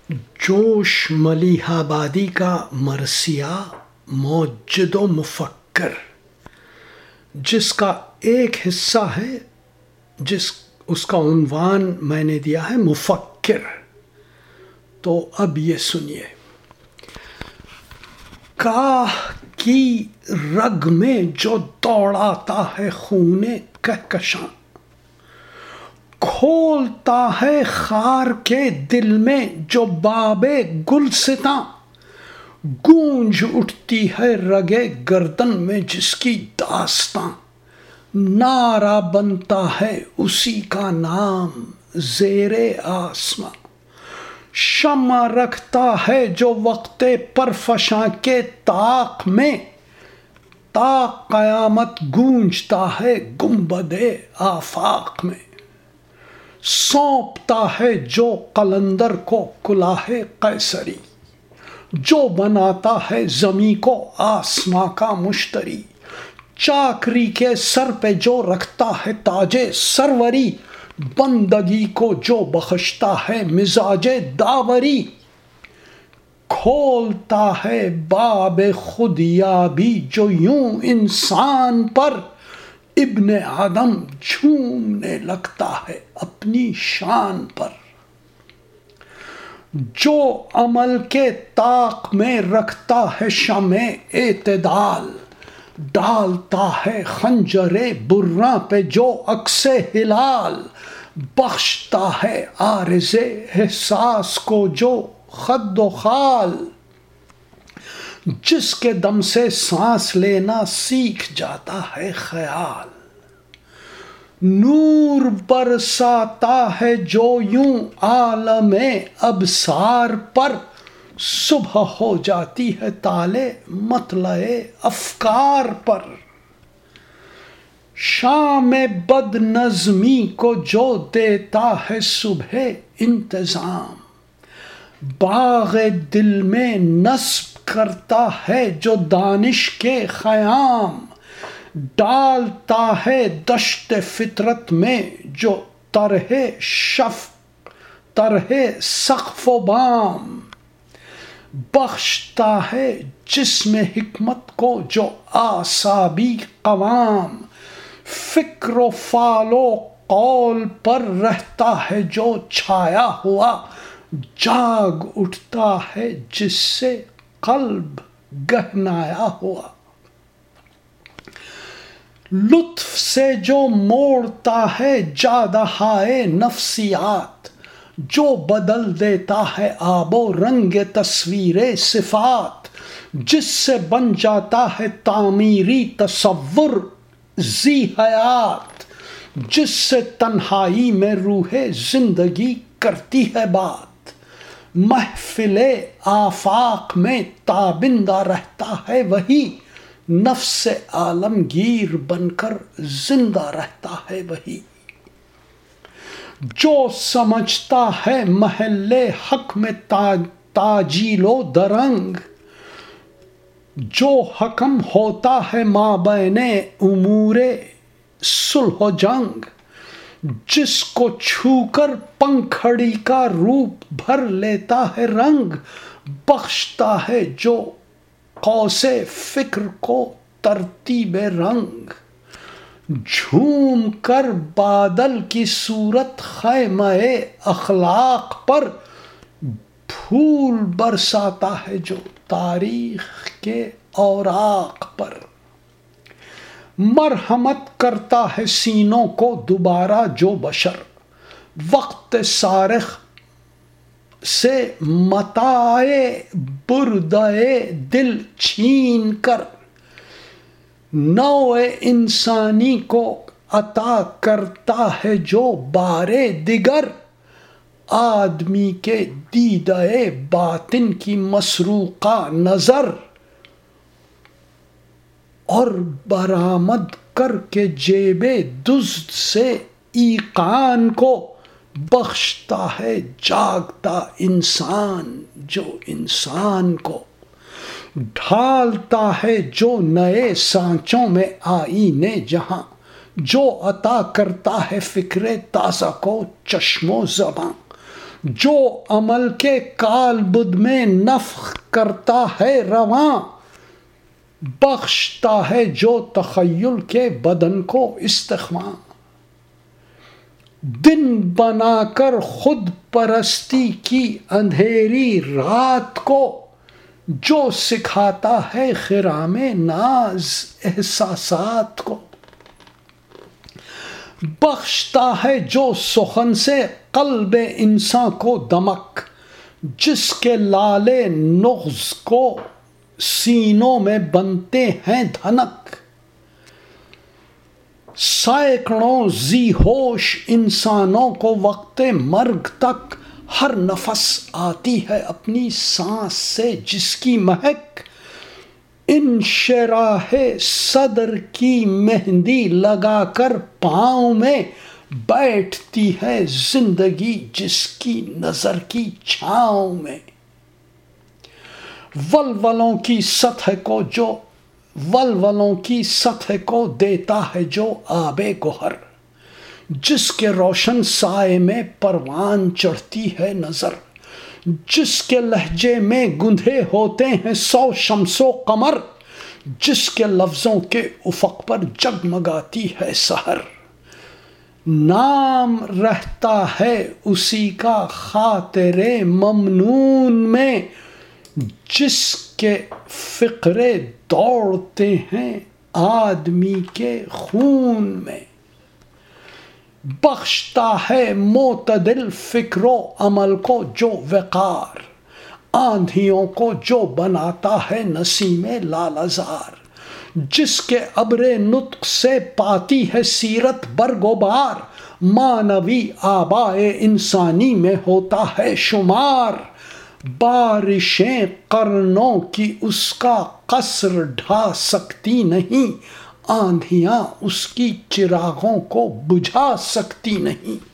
جوش ملیح آبادی کا مرثیہ موجد و مفکر، جس کا ایک حصہ ہے اس کا عنوان میں نے دیا ہے مفکر۔ تو اب یہ سنیے۔ کاہ کی رگ میں جو دوڑاتا ہے خون کہکشاں، کھولتا ہے خار کے دل میں جو باب گلستاں، گونج اٹھتی ہے رگ گردن میں جس کی داستاں، نعرہ بنتا ہے اسی کا نام زیر آسماں، شمع رکھتا ہے جو وقت پرفشاں کے طاق میں، تا قیامت گونجتا ہے گنبد آفاق میں، سونپتا ہے جو قلندر کو کلاه قیصری، جو بناتا ہے زمیں کو آسماں کا مشتری، چاکری کے سر پہ جو رکھتا ہے تاج سروری، بندگی کو جو بخشتا ہے مزاج داوری، کھولتا ہے باب خودیابی جو یوں انسان پر، ابن آدم جھومنے لگتا ہے اپنی شان پر، جو عمل کے طاق میں رکھتا ہے شمع اعتدال، ڈالتا ہے خنجر براں پہ جو عکس ہلال، بخشتا ہے عارض احساس کو جو خد و خال، جس کے دم سے سانس لینا سیکھ جاتا ہے خیال، نور برساتا ہے جو یوں عالم ابصار پر، صبح ہو جاتی ہے طالع مطلع افکار پر، شام بد نظمی کو جو دیتا ہے صبح انتظام، باغ دل میں نصب کرتا ہے جو دانش کے خیام، ڈالتا ہے دشت فطرت میں جو طرح سقف و بام، بخشتا ہے جسم حکمت کو جو اعصابی قوام، فکر و فعل و قول پر رہتا ہے جو چھایا ہوا، جاگ اٹھتا ہے جس سے قلب گہنایا ہوا، لطف سے جو موڑتا ہے جادہائے نفسیات، جو بدل دیتا ہے آب و رنگ تصویر صفات، جس سے بن جاتا ہے تعمیری تصور ذی حیات، جس سے تنہائی میں روح زندگی کرتی ہے بات، محفل آفاق میں تابندہ رہتا ہے وہی، نفس عالمگیر بن کر زندہ رہتا ہے وہی، جو سمجھتا ہے محل حق میں تاجیل و درنگ، جو حکم ہوتا ہے مابین امور صلح و جنگ، جس کو چھو کر پنکھڑی کا روپ بھر لیتا ہے رنگ، بخشتا ہے جو قوس فکر کو ترتیب رنگ، جھوم کر بادل کی صورت خیمہ اخلاق پر، پھول برساتا ہے جو تاریخ کے اوراق پر، مرحمت کرتا ہے سینوں کو دوبارہ جو بشر، وقت صارخ سے متاع بردۂ دل چھین کر، نوع انسانی کو عطا کرتا ہے جو بار دیگر، آدمی کے دیدہ باطن کی مسروقہ نظر، اور برآمد کر کے جیب دزد سے ایقان کو، بخشتا ہے جاگتا انسان جو انسان کو، ڈھالتا ہے جو نئے سانچوں میں آئینے جہاں، جو عطا کرتا ہے فکر تازہ کو چشم و زباں، جو عمل کے کالبد میں نفخ کرتا ہے رواں، بخشتا ہے جو تخیل کے بدن کو استخواں۔ دن بنا کر خود پرستی کی اندھیری رات کو، جو سکھاتا ہے خرام ناز احساسات کو۔ بخشتا ہے جو سخن سے قلب انسان کو دمک، جس کے لالے نغز کو سینوں میں بنتے ہیں دھنک۔ سینکڑوں ذی ہوش انسانوں کو وقت مرگ تک ہر نفس آتی ہے اپنی سانس سے جس کی مہک، انشراح صدر کی مہندی لگا کر پاؤں میں بیٹھتی ہے زندگی جس کی نظر کی چھاؤں میں۔ ولولوں کی سطح کو دیتا ہے جو آب گوہر، جس کے روشن سائے میں پروان چڑھتی ہے نظر، جس کے لہجے میں گندھے ہوتے ہیں 100 شمس و قمر، جس کے لفظوں کے افق پر جگمگاتی ہے سحر۔ نام رہتا ہے اسی کا خاطر ممنون میں، جس کے فقرے دوڑتے ہیں آدمی کے خون میں۔ بخشتا ہے معتدل فکر و عمل کو جو وقار، آندھیوں کو جو بناتا ہے نسیم لالہزار، جس کے ابر نطق سے پاتی ہے سیرت برگ و بار، معنوی آبائے انسانی میں ہوتا ہے شمار۔ بارشیں قرنوں کی اس کا قصر ڈھا سکتی نہیں، آندھیاں اس کی چراغوں کو بجھا سکتی نہیں۔